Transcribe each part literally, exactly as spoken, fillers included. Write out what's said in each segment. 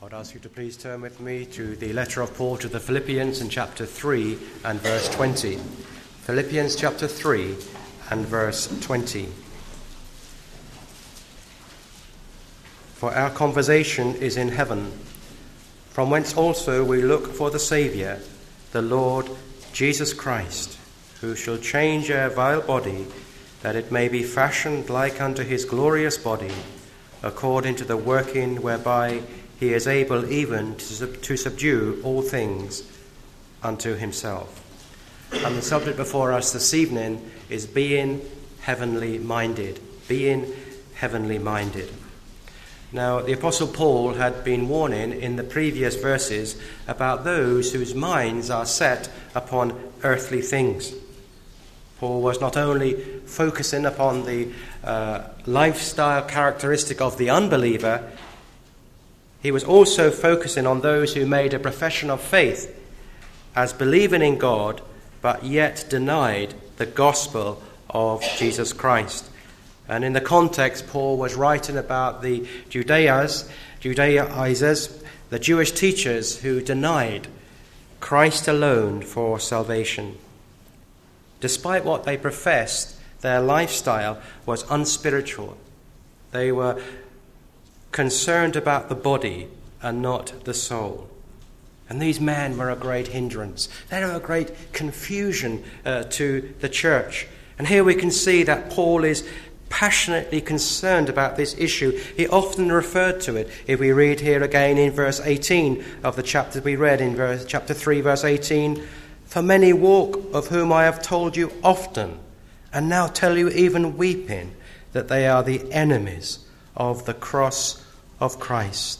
I'd ask you to please turn with me to the letter of Paul to the Philippians in chapter three and verse twenty. Philippians chapter three and verse twenty. For our conversation is in heaven, from whence also we look for the Saviour, the Lord Jesus Christ, who shall change our vile body, that it may be fashioned like unto his glorious body, according to the working whereby he is able even to, sub- to subdue all things unto himself. And the subject before us this evening is being heavenly minded. Being heavenly minded. Now, the Apostle Paul had been warning in the previous verses about those whose minds are set upon earthly things. Paul was not only focusing upon the uh, lifestyle characteristic of the unbeliever, he was also focusing on those who made a profession of faith as believing in God, but yet denied the gospel of Jesus Christ. And in the context, Paul was writing about the Judaizers, Judaizers, the Jewish teachers who denied Christ alone for salvation. Despite what they professed, their lifestyle was unspiritual. They were concerned about the body and not the soul. And these men were a great hindrance. They were a great confusion uh, to the church. And here we can see that Paul is passionately concerned about this issue. He often referred to it. If we read here again in verse eighteen of the chapter we read in verse, chapter three, verse eighteen, "For many walk, of whom I have told you often, and now tell you even weeping, that they are the enemies of the cross of Christ."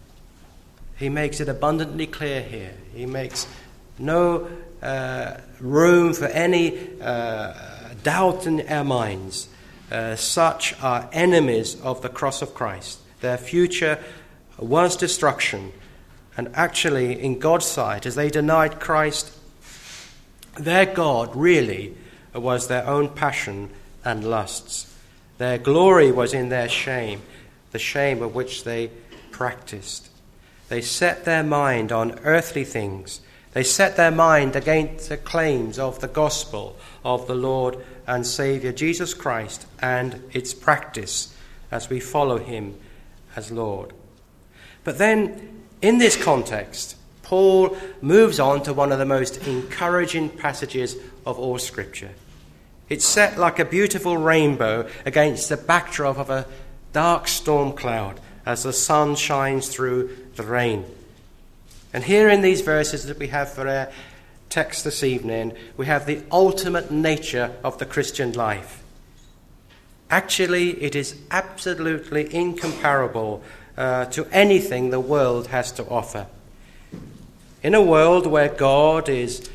He makes it abundantly clear here. He makes no uh, room for any uh, doubt in our minds. Uh, such are enemies of the cross of Christ. Their future was destruction. And actually, in God's sight, as they denied Christ, their God really was their own passion and lusts. Their glory was in their shame, the shame of which they practiced. They set their mind on earthly things. They set their mind against the claims of the gospel of the Lord and Saviour Jesus Christ and its practice as we follow him as Lord. But then, in this context, Paul moves on to one of the most encouraging passages of all Scripture. It's set like a beautiful rainbow against the backdrop of a dark storm cloud as the sun shines through the rain. And here in these verses that we have for our text this evening, we have the ultimate nature of the Christian life. Actually, it is absolutely incomparable uh, to anything the world has to offer. In a world where God is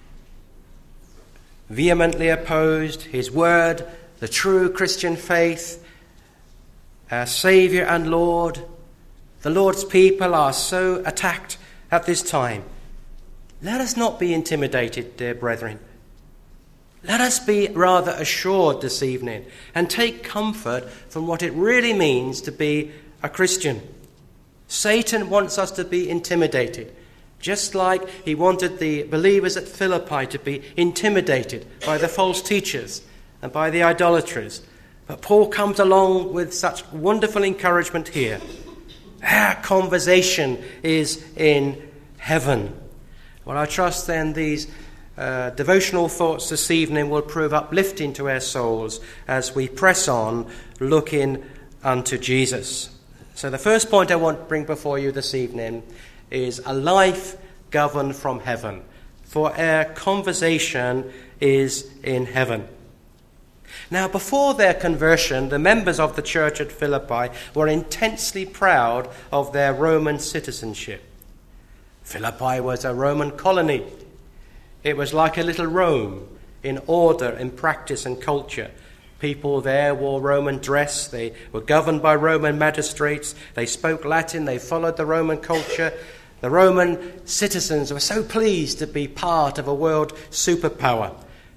vehemently opposed, his word, the true Christian faith, our Saviour and Lord, the Lord's people are so attacked at this time. Let us not be intimidated, dear brethren. Let us be rather assured this evening and take comfort from what it really means to be a Christian. Satan wants us to be intimidated, just like he wanted the believers at Philippi to be intimidated by the false teachers and by the idolaters. But Paul comes along with such wonderful encouragement here. Our conversation is in heaven. Well, I trust then these uh, devotional thoughts this evening will prove uplifting to our souls as we press on looking unto Jesus. So the first point I want to bring before you this evening is a life governed from heaven. For our conversation is in heaven. Now, before their conversion, the members of the church at Philippi were intensely proud of their Roman citizenship. Philippi was a Roman colony. It was like a little Rome in order, in practice and culture. People there wore Roman dress. They were governed by Roman magistrates. They spoke Latin. They followed the Roman culture. The Roman citizens were so pleased to be part of a world superpower.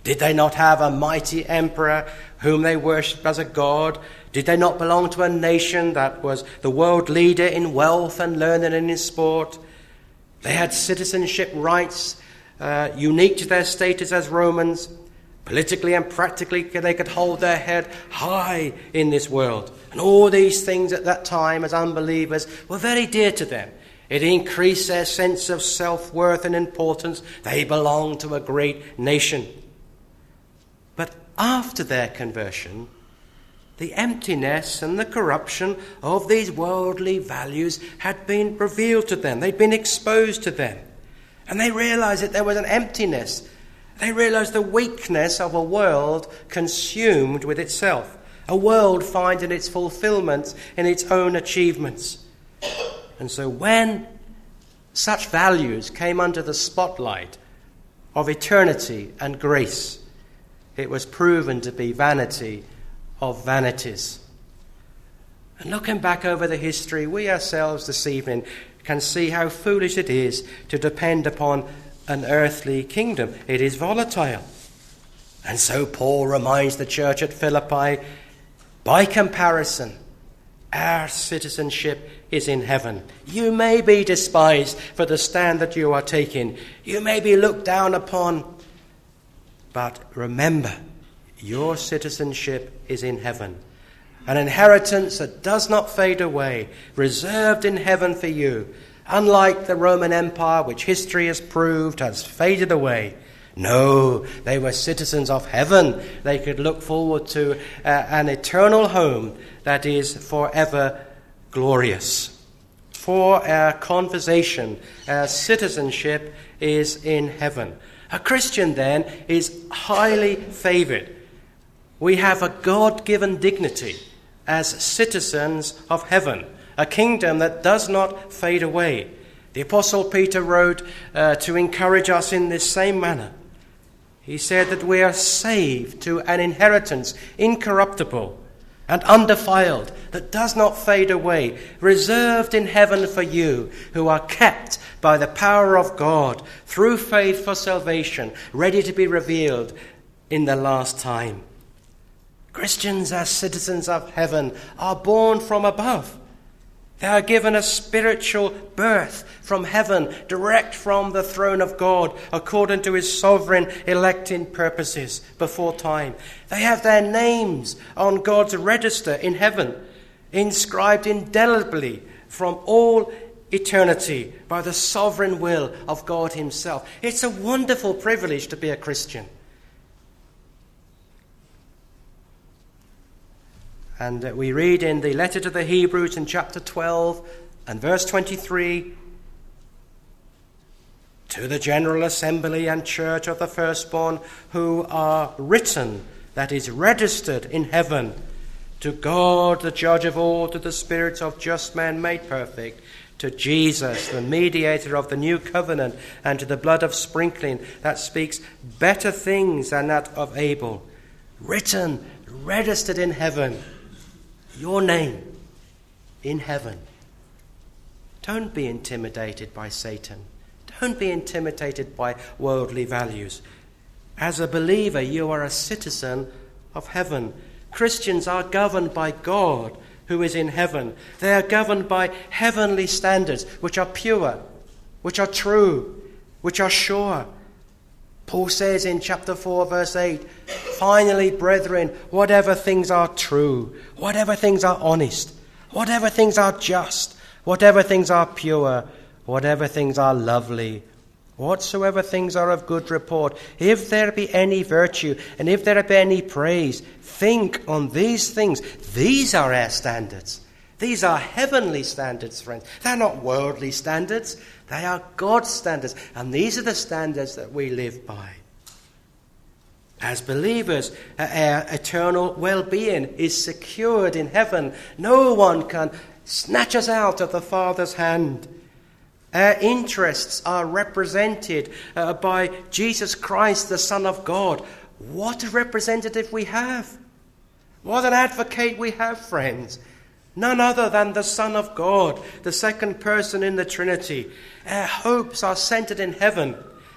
Did they not have a mighty emperor whom they worshipped as a god? Did they not belong to a nation that was the world leader in wealth and learning and in sport? They had citizenship rights uh, unique to their status as Romans. Politically and practically, they could hold their head high in this world. And all these things at that time as unbelievers were very dear to them. It increased their sense of self-worth and importance. They belonged to a great nation. But after their conversion, the emptiness and the corruption of these worldly values had been revealed to them. They'd been exposed to them. And they realized that there was an emptiness. They realized the weakness of a world consumed with itself. A world finding its fulfillment in its own achievements. And so when such values came under the spotlight of eternity and grace, it was proven to be vanity of vanities. And looking back over the history, we ourselves this evening can see how foolish it is to depend upon an earthly kingdom. It is volatile. And so Paul reminds the church at Philippi, by comparison, our citizenship is in heaven. You may be despised for the stand that you are taking. You may be looked down upon. But remember, your citizenship is in heaven. An inheritance that does not fade away, reserved in heaven for you. Unlike the Roman Empire, which history has proved has faded away. No, they were citizens of heaven. They could look forward to uh, an eternal home that is forever glorious. For our conversation, our citizenship is in heaven. A Christian, then, is highly favored. We have a God-given dignity as citizens of heaven, a kingdom that does not fade away. The Apostle Peter wrote uh, to encourage us in this same manner. He said that we are saved to an inheritance incorruptible and undefiled, that does not fade away, reserved in heaven for you, who are kept by the power of God through faith for salvation, ready to be revealed in the last time. Christians, as citizens of heaven, are born from above. They are given a spiritual birth from heaven, direct from the throne of God, according to his sovereign electing purposes before time. They have their names on God's register in heaven, inscribed indelibly from all eternity by the sovereign will of God himself. It's a wonderful privilege to be a Christian. And we read in the letter to the Hebrews in chapter twelve and verse twenty-three, to the general assembly and church of the firstborn who are written, that is registered in heaven, to God the judge of all, to the spirits of just men made perfect, to Jesus, the mediator of the new covenant, and to the blood of sprinkling that speaks better things than that of Abel, written, registered in heaven, your name in heaven. Don't be intimidated by Satan. Don't be intimidated by worldly values. As a believer, you are a citizen of heaven. Christians are governed by God who is in heaven. They are governed by heavenly standards, which are pure, which are true, which are sure. Paul says in chapter four, verse eight, finally, brethren, whatever things are true, whatever things are honest, whatever things are just, whatever things are pure, whatever things are lovely, whatsoever things are of good report, if there be any virtue, and if there be any praise, think on these things. These are our standards. These are heavenly standards, friends. They're not worldly standards. They are God's standards. And these are the standards that we live by. As believers, our eternal well-being is secured in heaven. No one can snatch us out of the Father's hand. Our interests are represented uh, by Jesus Christ, the Son of God. What a representative we have. What an advocate we have, friends. None other than the Son of God, the second person in the Trinity. Our hopes are centered in heaven.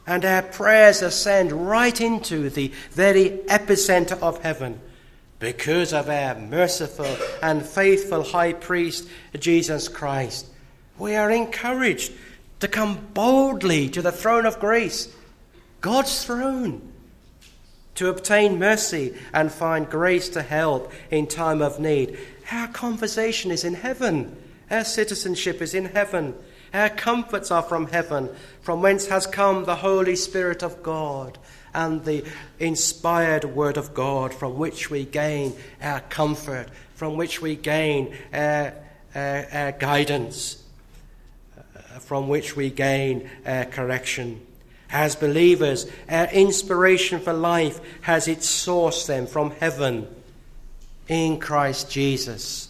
And our prayers ascend right into the very epicenter of heaven because of our merciful and faithful high priest, Jesus Christ. We are encouraged to come boldly to the throne of grace, God's throne, to obtain mercy and find grace to help in time of need. Our conversation is in heaven. Our citizenship is in heaven. Our comforts are from heaven, from whence has come the Holy Spirit of God and the inspired Word of God, from which we gain our comfort, from which we gain our, our, our guidance, from which we gain our correction. As believers, our inspiration for life has its source then from heaven in Christ Jesus.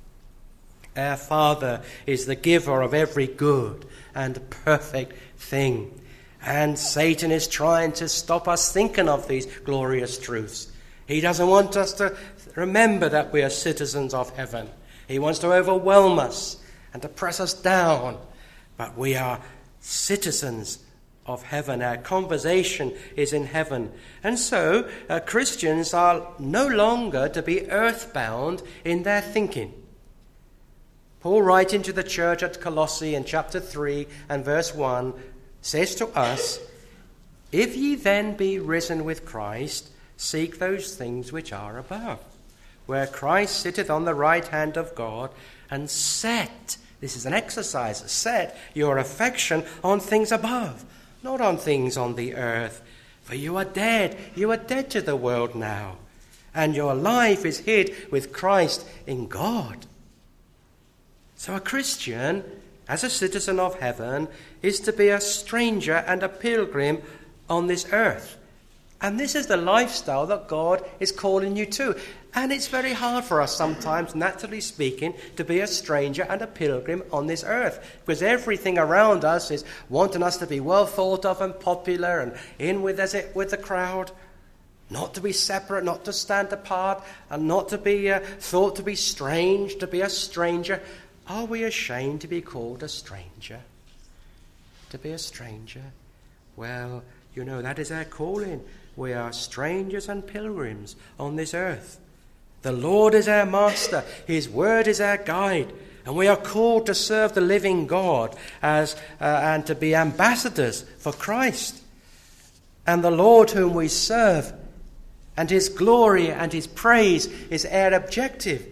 Our Father is the giver of every good and perfect thing. And Satan is trying to stop us thinking of these glorious truths. He doesn't want us to remember that we are citizens of heaven. He wants to overwhelm us and to press us down. But we are citizens of heaven. Our conversation is in heaven. And so uh, Christians are no longer to be earthbound in their thinking. Paul, writing to the church at Colossae in chapter three and verse one, says to us, "If ye then be risen with Christ, seek those things which are above, where Christ sitteth on the right hand of God, and set," this is an exercise, "set your affection on things above, not on things on the earth. For you are dead, you are dead to the world now, and your life is hid with Christ in God." So a Christian, as a citizen of heaven, is to be a stranger and a pilgrim on this earth. And this is the lifestyle that God is calling you to. And it's very hard for us sometimes, naturally speaking, to be a stranger and a pilgrim on this earth, because everything around us is wanting us to be well thought of and popular and in with, as it, with the crowd, not to be separate, not to stand apart, and not to be uh, thought to be strange, to be a stranger. Are we ashamed to be called a stranger? To be a stranger? Well, you know, that is our calling. We are strangers and pilgrims on this earth. The Lord is our master. His word is our guide. And we are called to serve the living God as uh, and to be ambassadors for Christ. And the Lord whom we serve, and his glory and his praise is our objective.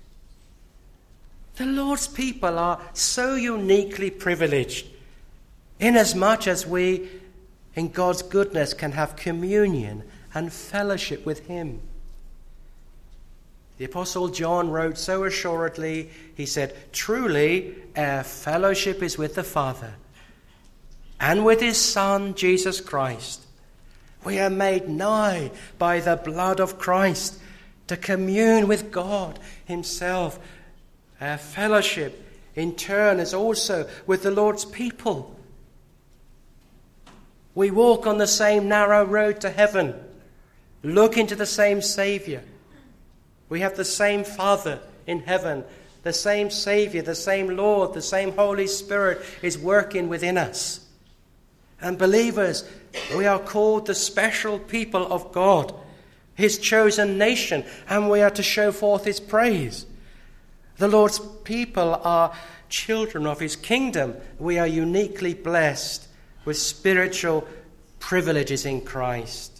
The Lord's people are so uniquely privileged, inasmuch as we, in God's goodness, can have communion and fellowship with him. The Apostle John wrote so assuredly, he said, "Truly our fellowship is with the Father and with his Son, Jesus Christ. We are made nigh by the blood of Christ to commune with God himself." Our fellowship, in turn, is also with the Lord's people. We walk on the same narrow road to heaven, look into the same Saviour. We have the same Father in heaven, the same Saviour, the same Lord, the same Holy Spirit is working within us. And believers, we are called the special people of God, his chosen nation, and we are to show forth his praise. The Lord's people are children of his kingdom. We are uniquely blessed with spiritual privileges in Christ.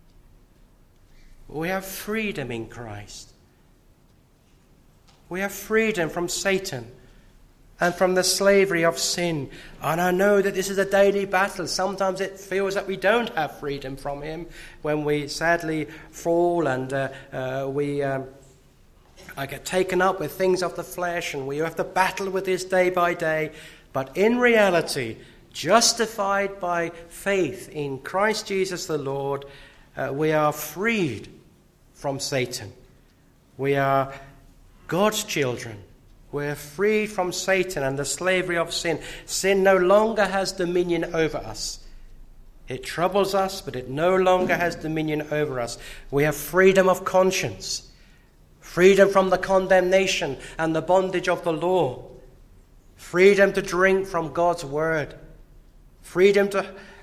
We have freedom in Christ. We have freedom from Satan and from the slavery of sin. And I know that this is a daily battle. Sometimes it feels that we don't have freedom from him when we sadly fall and uh, uh, we... Um, I get taken up with things of the flesh, and we have to battle with this day by day. But in reality, justified by faith in Christ Jesus the Lord, uh, we are freed from Satan. We are God's children. We are freed from Satan and the slavery of sin. Sin no longer has dominion over us. It troubles us, but it no longer has dominion over us. We have freedom of conscience. Freedom from the condemnation and the bondage of the law. Freedom to drink from God's word. Freedom to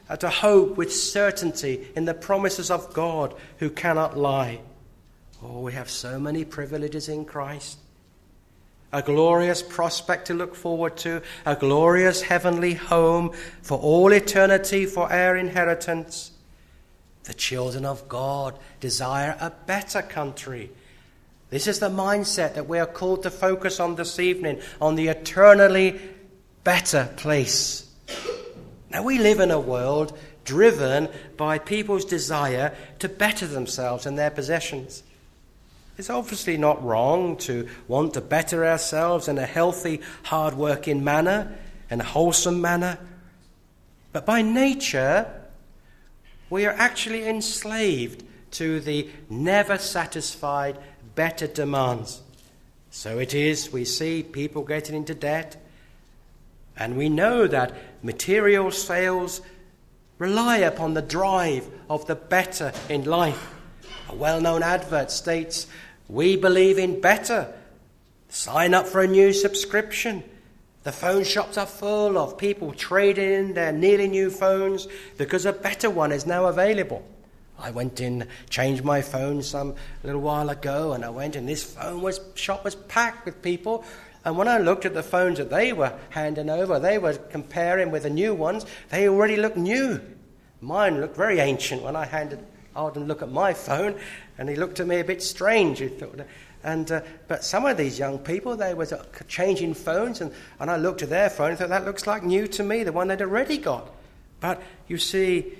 uh, to hope with certainty in the promises of God who cannot lie. Oh, we have so many privileges in Christ. A glorious prospect to look forward to, a glorious heavenly home for all eternity for our inheritance. The children of God desire a better country. This is the mindset that we are called to focus on this evening, on the eternally better place. Now, we live in a world driven by people's desire to better themselves and their possessions. It's obviously not wrong to want to better ourselves in a healthy, hard-working manner, in a wholesome manner. But by nature, we are actually enslaved to the never-satisfied, better demands. So it is, we see people getting into debt, and we know that material sales rely upon the drive of the better in life. A well-known advert states, "We believe in better. Sign up for a new subscription." The phone shops are full of people trading in their nearly new phones because a better one is now available. I went in, changed my phone some little while ago, and I went and this phone was shop was packed with people. And when I looked at the phones that they were handing over, they were comparing with the new ones, they already looked new. Mine looked very ancient when I handed Arden look at my phone, and he looked at me a bit strange. He thought, and uh, but some of these young people, they were changing phones, and, and I looked at their phone and thought, that looks like new to me, the one they'd already got. But you see,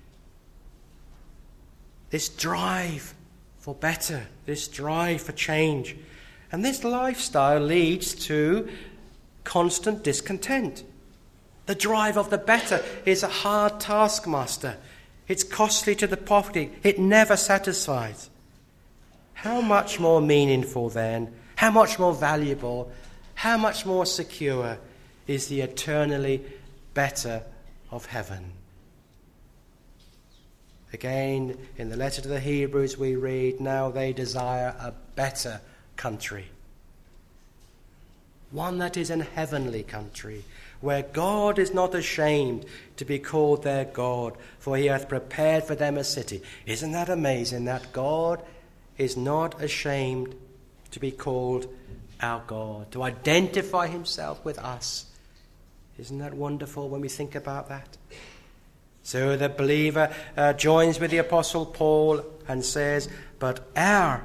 this drive for better, this drive for change, and this lifestyle leads to constant discontent. The drive of the better is a hard taskmaster. It's costly to the poverty. It never satisfies. How much more meaningful then, how much more valuable, how much more secure is the eternally better of heaven? Again, in the letter to the Hebrews we read, now they desire a better country. One that is an heavenly country, where God is not ashamed to be called their God, for he hath prepared for them a city. Isn't that amazing, that God is not ashamed to be called our God, to identify himself with us? Isn't that wonderful when we think about that? So the believer uh, joins with the Apostle Paul and says, but our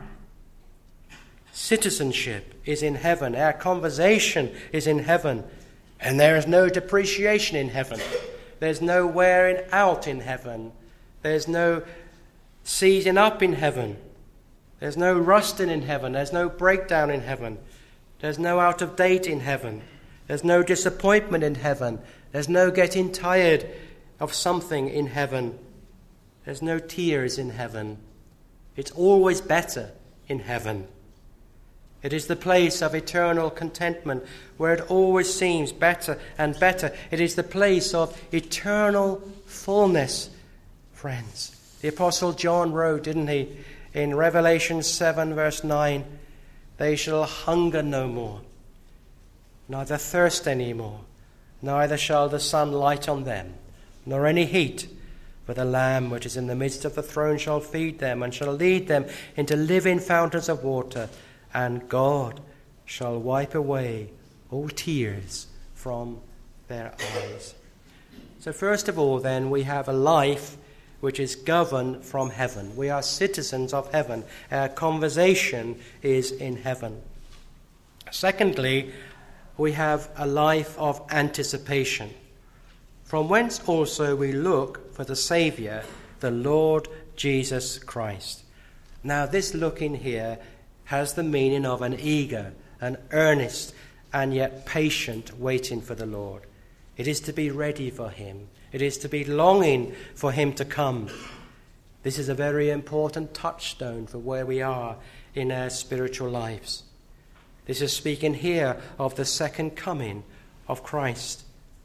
citizenship is in heaven, our conversation is in heaven, and there is no depreciation in heaven. There's no wearing out in heaven. There's no seizing up in heaven. There's no rusting in heaven. There's no breakdown in heaven. There's no out of date in heaven. There's no disappointment in heaven. There's no getting tired of something in heaven. There's no tears in heaven. It's always better in heaven. It is the place of eternal contentment where it always seems better and better. It is the place of eternal fullness, friends. The Apostle John wrote, didn't he, in Revelation seven, verse nine, they shall hunger no more, neither thirst any more, neither shall the sun light on them, nor any heat. For the Lamb which is in the midst of the throne shall feed them, and shall lead them into living fountains of water, and God shall wipe away all tears from their eyes. So first of all, then, we have a life which is governed from heaven. We are citizens of heaven. Our conversation is in heaven. Secondly, we have a life of anticipation, from whence also we look for the Saviour, the Lord Jesus Christ. Now, this looking here has the meaning of an eager, an earnest, and yet patient waiting for the Lord. It is to be ready for him. It is to be longing for him to come. This is a very important touchstone for where we are in our spiritual lives. This is speaking here of the second coming of Christ.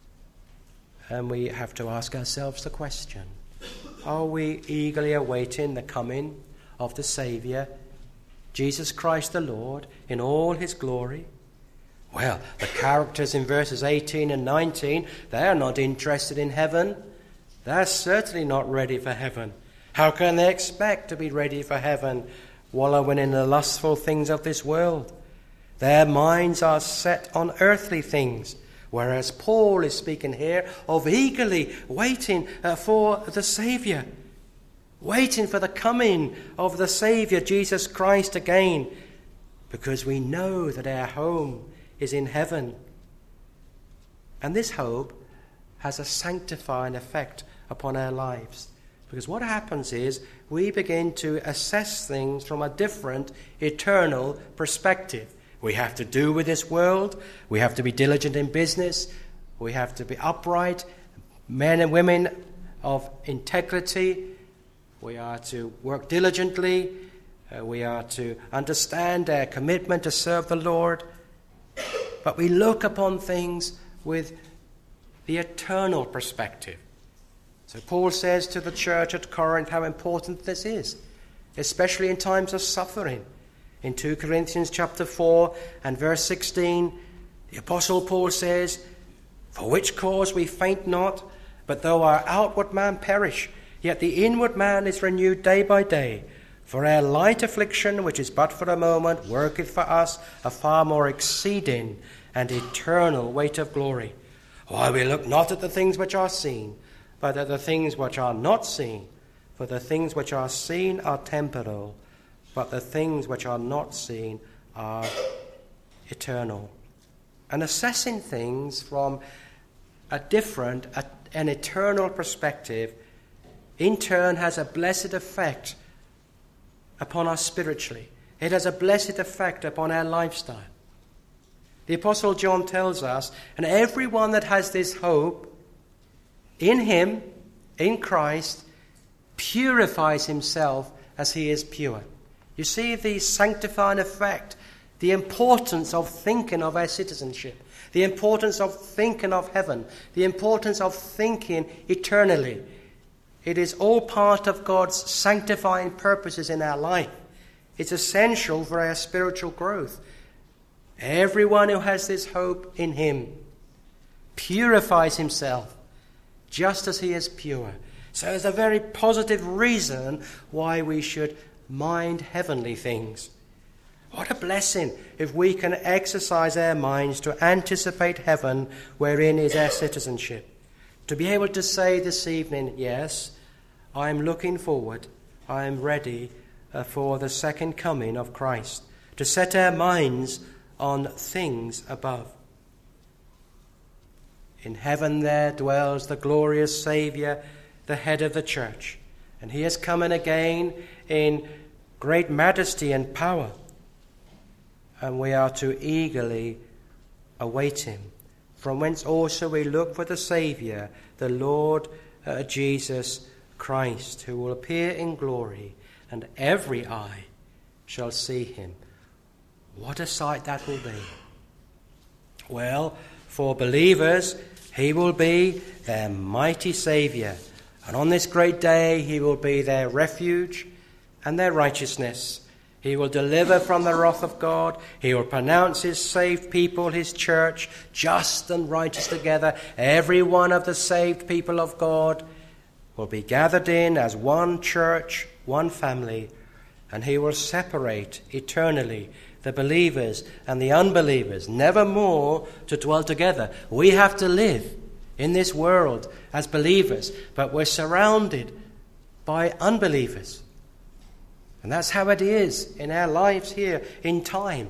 And we have to ask ourselves the question, are we eagerly awaiting the coming of the Saviour, Jesus Christ the Lord, in all his glory? Well, the characters in verses eighteen and nineteen, they are not interested in heaven. They're certainly not ready for heaven. How can they expect to be ready for heaven wallowing in the lustful things of this world? Their minds are set on earthly things, whereas Paul is speaking here of eagerly waiting uh, for the Saviour, waiting for the coming of the Saviour, Jesus Christ, again, because we know that our home is in heaven. And this hope has a sanctifying effect upon our lives. Because what happens is we begin to assess things from a different, eternal perspective. We have to do with this world. We have to be diligent in business. We have to be upright, men and women of integrity. We are to work diligently. Uh, we are to understand our commitment to serve the Lord. But we look upon things with the eternal perspective. So Paul says to the church at Corinth how important this is, especially in times of suffering. In Second Corinthians chapter four and verse sixteen, the Apostle Paul says, "For which cause we faint not, but though our outward man perish, yet the inward man is renewed day by day. For our light affliction, which is but for a moment, worketh for us a far more exceeding and eternal weight of glory. While we look not at the things which are seen, but at the things which are not seen. For the things which are seen are temporal, but the things which are not seen are eternal." And assessing things from a different, a, an eternal perspective, in turn has a blessed effect upon us spiritually. It has a blessed effect upon our lifestyle. The Apostle John tells us, "And everyone that has this hope in him, in Christ, purifies himself as he is pure." You see the sanctifying effect, the importance of thinking of our citizenship, the importance of thinking of heaven, the importance of thinking eternally. It is all part of God's sanctifying purposes in our life. It's essential for our spiritual growth. Everyone who has this hope in him purifies himself just as he is pure. So there's a very positive reason why we should mind heavenly things. What a blessing if we can exercise our minds to anticipate heaven wherein is our citizenship. To be able to say this evening, yes, I'm looking forward, I'm ready uh, for the second coming of Christ. To set our minds on things above. In heaven there dwells the glorious Saviour, the head of the church. And he is coming again in great majesty and power. And we are to eagerly await him. From whence also we look for the Saviour, the Lord uh, Jesus Christ, who will appear in glory, and every eye shall see him. What a sight that will be. Well, for believers, he will be their mighty Saviour. And on this great day, he will be their refuge and their righteousness. He will deliver from the wrath of God. He will pronounce his saved people, his church, just and righteous together. Every one of the saved people of God will be gathered in as one church, one family, and he will separate eternally the believers and the unbelievers, never more to dwell together. We have to live in this world as believers, but we're surrounded by unbelievers. And that's how it is in our lives here in time.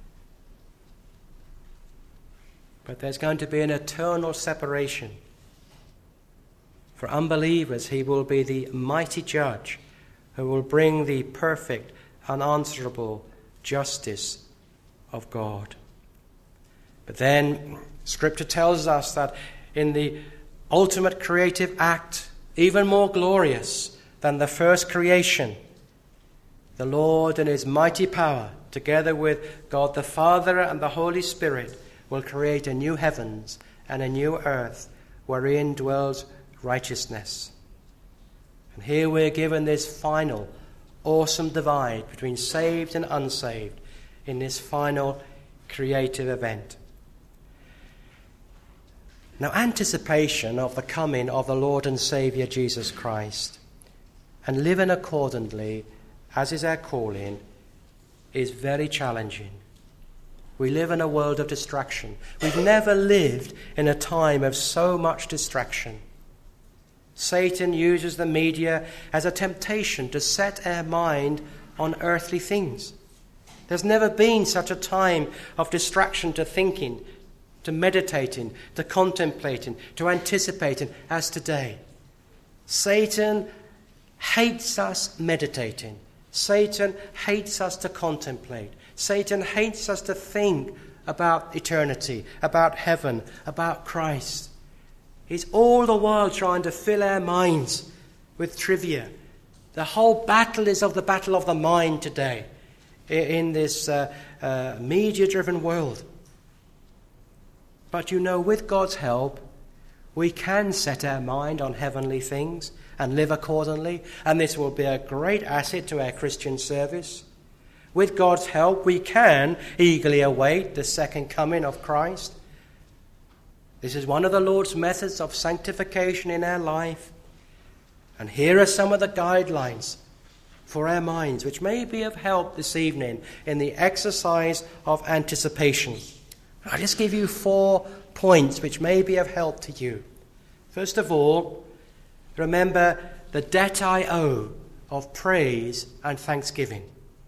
But there's going to be an eternal separation. For unbelievers, he will be the mighty judge who will bring the perfect, unanswerable justice of God. But then Scripture tells us that in the ultimate creative act, even more glorious than the first creation, the Lord in his mighty power, together with God the Father and the Holy Spirit, will create a new heavens and a new earth wherein dwells righteousness. And here we're given this final, awesome divide between saved and unsaved in this final creative event. Now, anticipation of the coming of the Lord and Saviour Jesus Christ and living accordingly, as is our calling, is very challenging. We live in a world of distraction. We've never lived in a time of so much distraction. Satan uses the media as a temptation to set our mind on earthly things. There's never been such a time of distraction to thinking, to meditating, to contemplating, to anticipating as today. Satan hates us meditating. Satan hates us to contemplate. Satan hates us to think about eternity, about heaven, about Christ. He's all the while trying to fill our minds with trivia. The whole battle is of the battle of the mind today in this uh, uh, media-driven world. But you know, with God's help, we can set our mind on heavenly things and live accordingly, and this will be a great asset to our Christian service. With God's help, we can eagerly await the second coming of Christ. This is one of the Lord's methods of sanctification in our life. And here are some of the guidelines for our minds, which may be of help this evening in the exercise of anticipation. I'll just give you four points which may be of help to you. First of all, remember the debt I owe of praise and thanksgiving.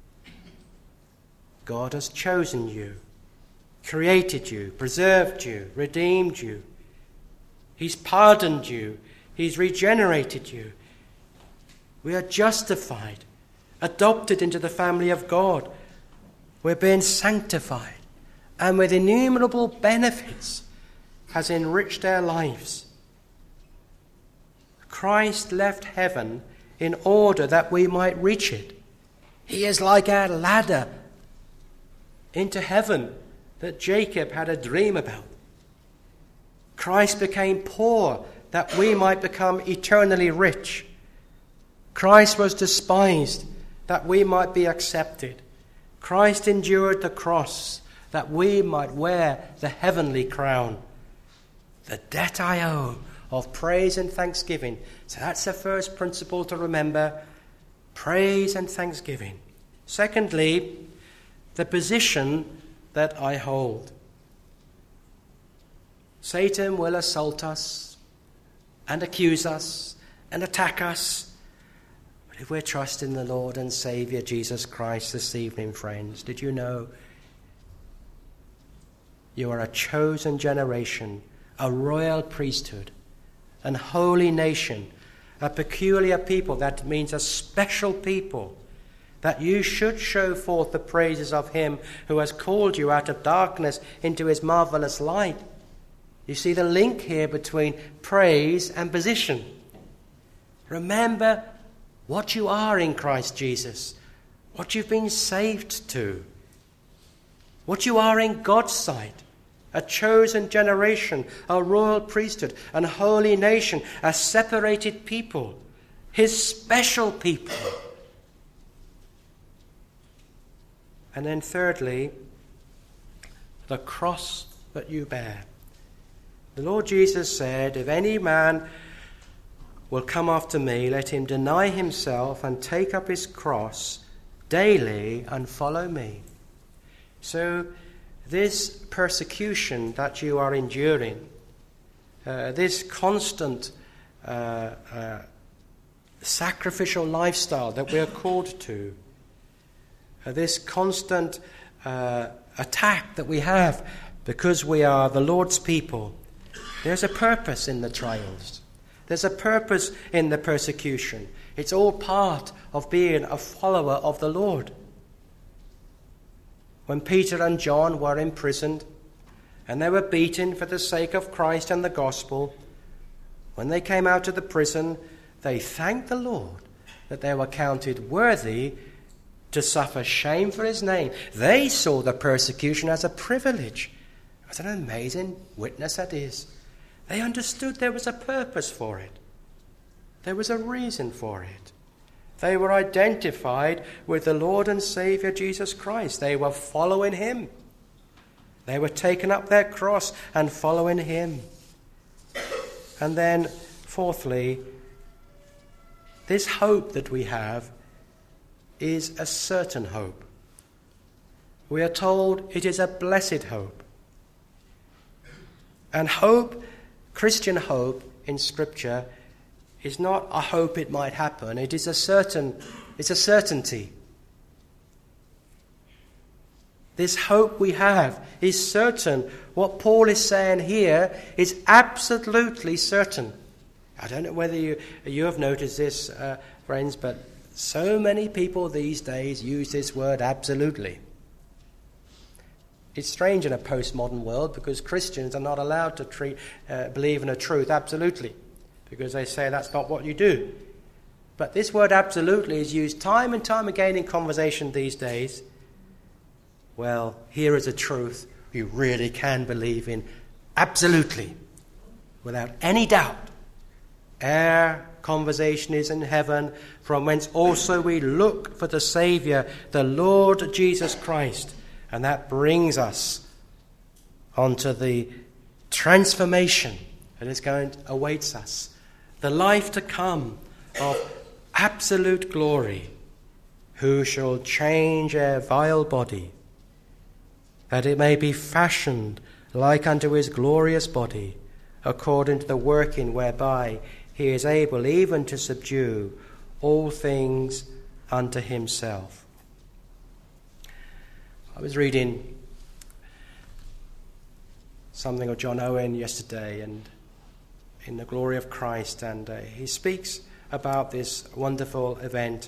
God has chosen you, created you, preserved you, redeemed you. He's pardoned you. He's regenerated you. We are justified, adopted into the family of God. We're being sanctified, and with innumerable benefits has enriched our lives. Christ left heaven in order that we might reach it. He is like our ladder into heaven that Jacob had a dream about. Christ became poor that we might become eternally rich. Christ was despised that we might be accepted. Christ endured the cross that we might wear the heavenly crown. The debt I owe of praise and thanksgiving. So that's the first principle to remember. Praise and thanksgiving. Secondly, the position that I hold. Satan will assault us and accuse us and attack us. But if we're trusting the Lord and Saviour Jesus Christ this evening, friends, did you know you are a chosen generation, a royal priesthood, an holy nation, a peculiar people? That means a special people, that you should show forth the praises of him who has called you out of darkness into his marvelous light. You see the link here between praise and position. Remember what you are in Christ Jesus, what you've been saved to, what you are in God's sight, a chosen generation, a royal priesthood, an holy nation, a separated people, his special people. And then thirdly, the cross that you bear. The Lord Jesus said, if any man will come after me, let him deny himself and take up his cross daily and follow me. So this persecution that you are enduring, uh, this constant uh, uh, sacrificial lifestyle that we are called to, uh, this constant uh, attack that we have because we are the Lord's people, there's a purpose in the trials. There's a purpose in the persecution. It's all part of being a follower of the Lord. When Peter and John were imprisoned and they were beaten for the sake of Christ and the gospel, when they came out of the prison, they thanked the Lord that they were counted worthy to suffer shame for his name. They saw the persecution as a privilege. What an amazing witness that is. They understood there was a purpose for it. There was a reason for it. They were identified with the Lord and Saviour Jesus Christ. They were following him. They were taking up their cross and following him. And then, fourthly, this hope that we have is a certain hope. We are told it is a blessed hope. And hope, Christian hope in Scripture, is not a hope it might happen. It is a certain, it's a certainty. This hope we have is certain. What Paul is saying here is absolutely certain. I don't know whether you you have noticed this, uh, friends, but so many people these days use this word absolutely. It's strange in a postmodern world because Christians are not allowed to treat, uh, believe in a truth absolutely, because they say that's not what you do. But this word absolutely is used time and time again in conversation these days. Well, here is a truth you really can believe in absolutely, without any doubt. Our conversation is in heaven, from whence also we look for the Saviour, the Lord Jesus Christ. And that brings us onto the transformation that is going to awaits us, the life to come of absolute glory, who shall change our vile body, that it may be fashioned like unto his glorious body, according to the working whereby he is able even to subdue all things unto himself. I was reading something of John Owen yesterday, and in the glory of Christ, and uh, he speaks about this wonderful event.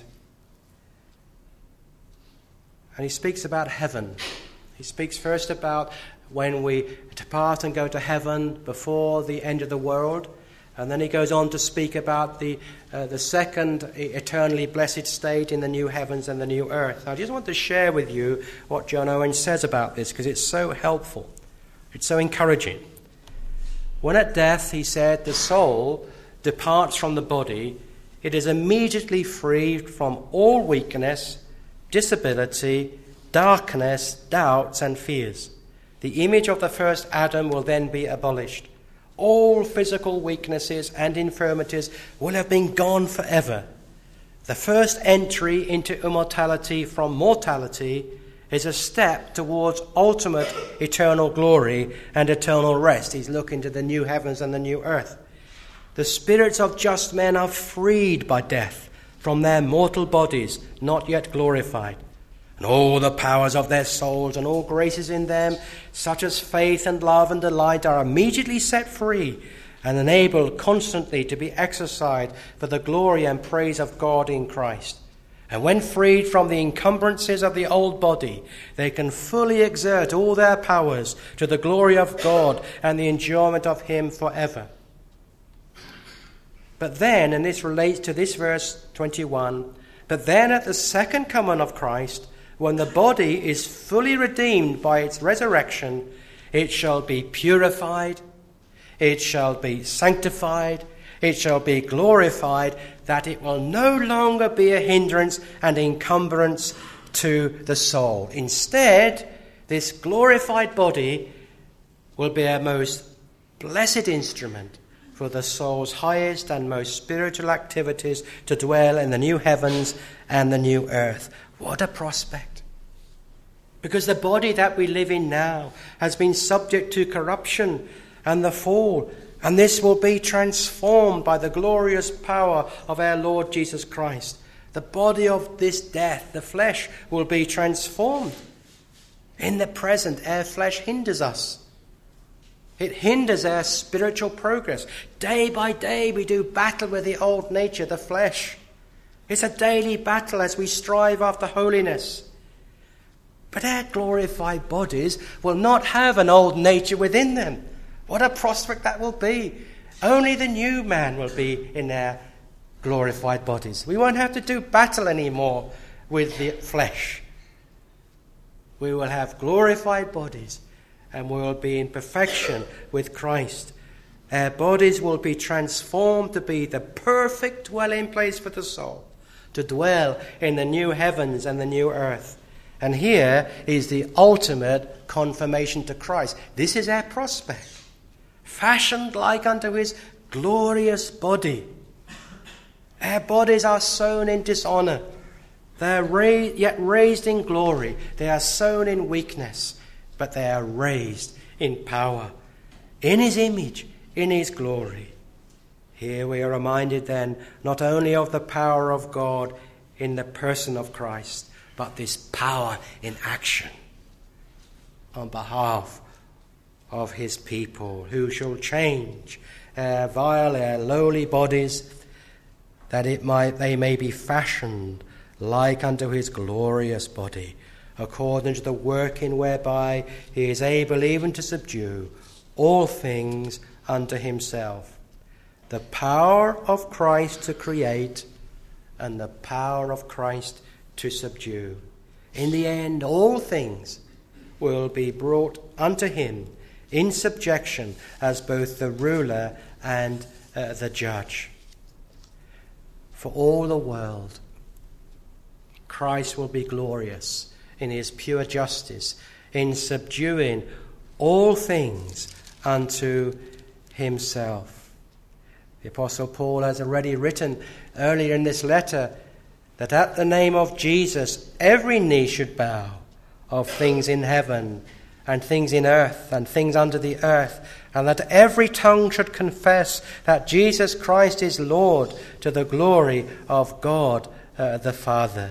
And he speaks about heaven. He speaks first about when we depart and go to heaven before the end of the world. And then he goes on to speak about the uh, the second eternally blessed state in the new heavens and the new earth. I just want to share with you what John Owen says about this, because it's so helpful. It's so encouraging. When at death, he said, the soul departs from the body, it is immediately freed from all weakness, disability, darkness, doubts, and fears. The image of the first Adam will then be abolished. All physical weaknesses and infirmities will have been gone forever. The first entry into immortality from mortality is a step towards ultimate eternal glory and eternal rest. He's looking to the new heavens and the new earth. The spirits of just men are freed by death from their mortal bodies, not yet glorified. And all the powers of their souls and all graces in them, such as faith and love and delight, are immediately set free and enabled constantly to be exercised for the glory and praise of God in Christ. And when freed from the encumbrances of the old body, they can fully exert all their powers to the glory of God and the enjoyment of him forever. But then, and this relates to this verse twenty-one, but then at the second coming of Christ, when the body is fully redeemed by its resurrection, it shall be purified, it shall be sanctified, it shall be glorified, that it will no longer be a hindrance and encumbrance to the soul. Instead, this glorified body will be a most blessed instrument for the soul's highest and most spiritual activities to dwell in the new heavens and the new earth. What a prospect. Because the body that we live in now has been subject to corruption and the fall, and this will be transformed by the glorious power of our Lord Jesus Christ. The body of this death, the flesh, will be transformed. In the present, our flesh hinders us. It hinders our spiritual progress. Day by day we do battle with the old nature, the flesh. It's a daily battle as we strive after holiness. But our glorified bodies will not have an old nature within them. What a prospect that will be. Only the new man will be in our glorified bodies. We won't have to do battle anymore with the flesh. We will have glorified bodies, and we will be in perfection with Christ. Our bodies will be transformed to be the perfect dwelling place for the soul, to dwell in the new heavens and the new earth. And here is the ultimate confirmation to Christ. This is our prospect. Fashioned like unto his glorious body. Our bodies are sown in dishonor. They are ra- yet raised in glory. They are sown in weakness, but they are raised in power, in his image, in his glory. Here we are reminded then not only of the power of God in the person of Christ, but this power in action on behalf of his people, who shall change our vile, our lowly bodies, that it might they may be fashioned like unto his glorious body, according to the working whereby he is able even to subdue all things unto himself. The power of Christ to create and the power of Christ to subdue. In the end, all things will be brought unto him in subjection as both the ruler and uh, the judge. For all the world, Christ will be glorious in his pure justice, in subduing all things unto himself. The Apostle Paul has already written earlier in this letter that at the name of Jesus every knee should bow, of things in heaven and things in earth and things under the earth, and that every tongue should confess that Jesus Christ is Lord, to the glory of God uh, the Father.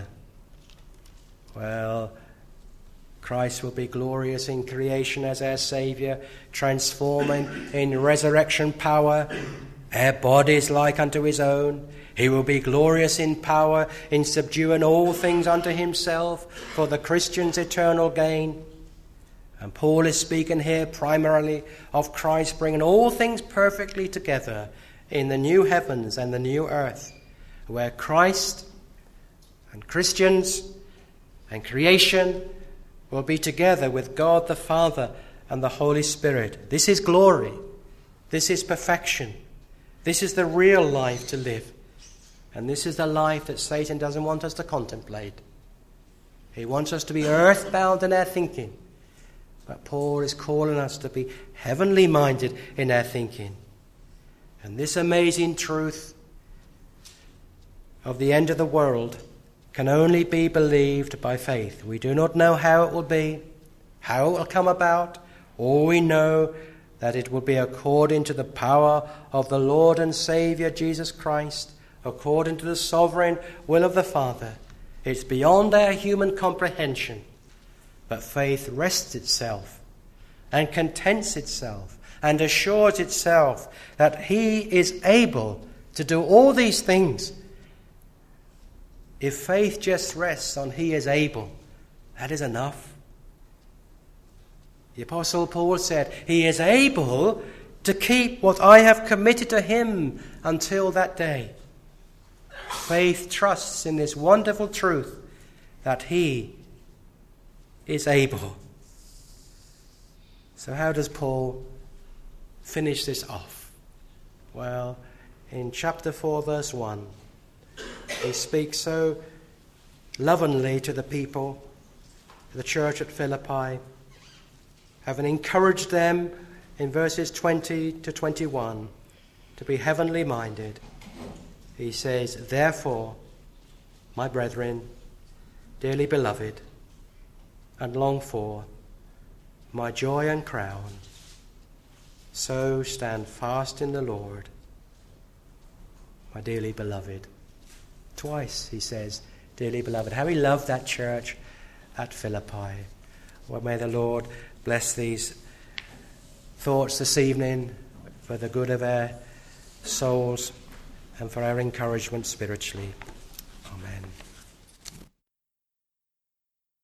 Well, Christ will be glorious in creation as our Saviour, transforming in resurrection power our bodies like unto his own. He will be glorious in power in subduing all things unto himself for the Christian's eternal gain. And Paul is speaking here primarily of Christ bringing all things perfectly together in the new heavens and the new earth, where Christ and Christians and creation will be together with God the Father and the Holy Spirit. This is glory. This is perfection. This is the real life to live. And this is the life that Satan doesn't want us to contemplate. He wants us to be earthbound in our thinking. But Paul is calling us to be heavenly minded in our thinking. And this amazing truth of the end of the world can only be believed by faith. We do not know how it will be, how it will come about. All we know that it will be according to the power of the Lord and Saviour Jesus Christ, according to the sovereign will of the Father. It's beyond our human comprehension. But faith rests itself and contents itself and assures itself that he is able to do all these things. If faith just rests on he is able, that is enough. The Apostle Paul said, he is able to keep what I have committed to him until that day. Faith trusts in this wonderful truth that he is able. So how does Paul finish this off? Well, in chapter four, verse one, he speaks so lovingly to the people, to the church at Philippi, having encouraged them in verses twenty to twenty-one to be heavenly minded. He says, therefore, my brethren, dearly beloved, and long for, my joy and crown, so stand fast in the Lord, my dearly beloved. Twice he says, dearly beloved. How he loved that church at Philippi. Well, may the Lord bless these thoughts this evening for the good of our souls and for our encouragement spiritually. Amen.